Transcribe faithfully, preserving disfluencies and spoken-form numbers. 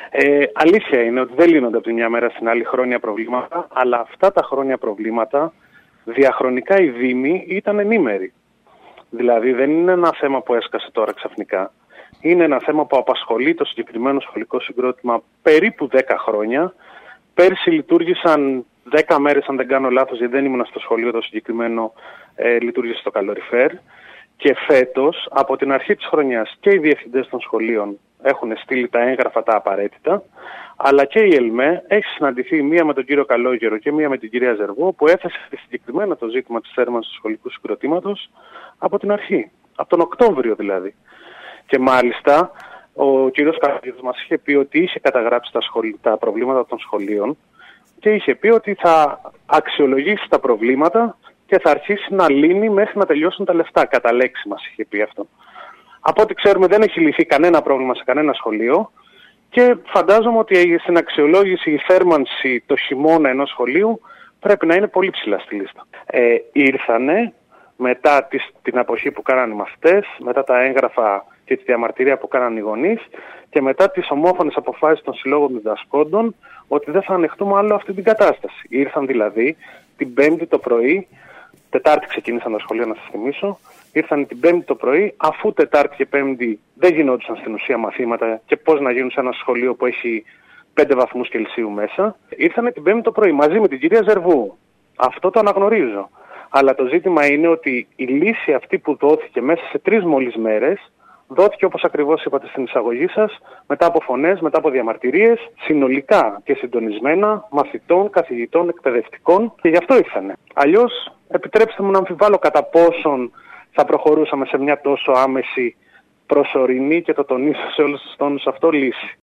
Ε, αλήθεια είναι ότι δεν λύνονται από τη μια μέρα στην άλλη χρόνια προβλήματα, αλλά αυτά τα χρόνια προβλήματα διαχρονικά οι δήμοι ήταν ενήμεροι. Δηλαδή δεν είναι ένα θέμα που έσκασε τώρα ξαφνικά. Είναι ένα θέμα που απασχολεί το συγκεκριμένο σχολικό συγκρότημα περίπου δέκα χρόνια. Πέρσι λειτουργήσαν δέκα μέρες, αν δεν κάνω λάθος, γιατί δεν ήμουν στο σχολείο το συγκεκριμένο, ε, λειτουργήσε στο καλοριφέρ. Και φέτος, από την αρχή της χρονιάς, και οι διευθυντές των σχολείων έχουν στείλει τα έγγραφα τα απαραίτητα, αλλά και η ΕΛΜΕ έχει συναντηθεί μία με τον κύριο Καλόγερο και μία με την κυρία Ζερβό, που έθεσε συγκεκριμένα το ζήτημα της θέρμανσης του σχολικού συγκροτήματος από την αρχή, από τον Οκτώβριο δηλαδή. Και μάλιστα ο κύριος Καλόγερος μας είχε πει ότι είχε καταγράψει τα, σχολ... τα προβλήματα των σχολείων και είχε πει ότι θα αξιολογήσει τα προβλήματα και θα αρχίσει να λύνει μέχρι να τελειώσουν τα λεφτά. Κατά λέξη μας είχε πει αυτό. Από ό,τι ξέρουμε δεν έχει λυθεί κανένα πρόβλημα σε κανένα σχολείο και φαντάζομαι ότι στην αξιολόγηση η θέρμανση το χειμώνα ενός σχολείου πρέπει να είναι πολύ ψηλά στη λίστα. Ε, ήρθανε μετά τις, την αποχή που κάνανε οι μαθητές, μετά τα έγγραφα και τη διαμαρτυρία που κάνανε οι γονείς και μετά τις ομόφωνες αποφάσεις των συλλόγων διδασκόντων ότι δεν θα ανεχτούμε άλλο αυτή την κατάσταση. Ήρθαν δηλαδή την Πέμπτη το πρωί, Τετάρτη ξεκίνησαν τα σχολεία να σας θυμίσω, ήρθαν την Πέμπτη το πρωί, αφού Τετάρτη και Πέμπτη δεν γινόντουσαν στην ουσία μαθήματα και πώς να γίνουν σε ένα σχολείο που έχει πέντε βαθμούς Κελσίου μέσα, ήρθαν την Πέμπτη το πρωί μαζί με την κυρία Ζερβού. Αυτό το αναγνωρίζω. Αλλά το ζήτημα είναι ότι η λύση αυτή που δόθηκε μέσα σε τρεις μόλις μέρες, δόθηκε όπως ακριβώς είπατε στην εισαγωγή σας, μετά από φωνές, μετά από διαμαρτυρίες, συνολικά και συντονισμένα μαθητών, καθηγητών, εκπαιδευτικών και γι' αυτό ήρθανε. Αλλιώς, επιτρέψτε μου να αμφιβάλλω κατά πόσον θα προχωρούσαμε σε μια τόσο άμεση, προσωρινή και το τονίζω σε όλους τους τόνους αυτό λύση.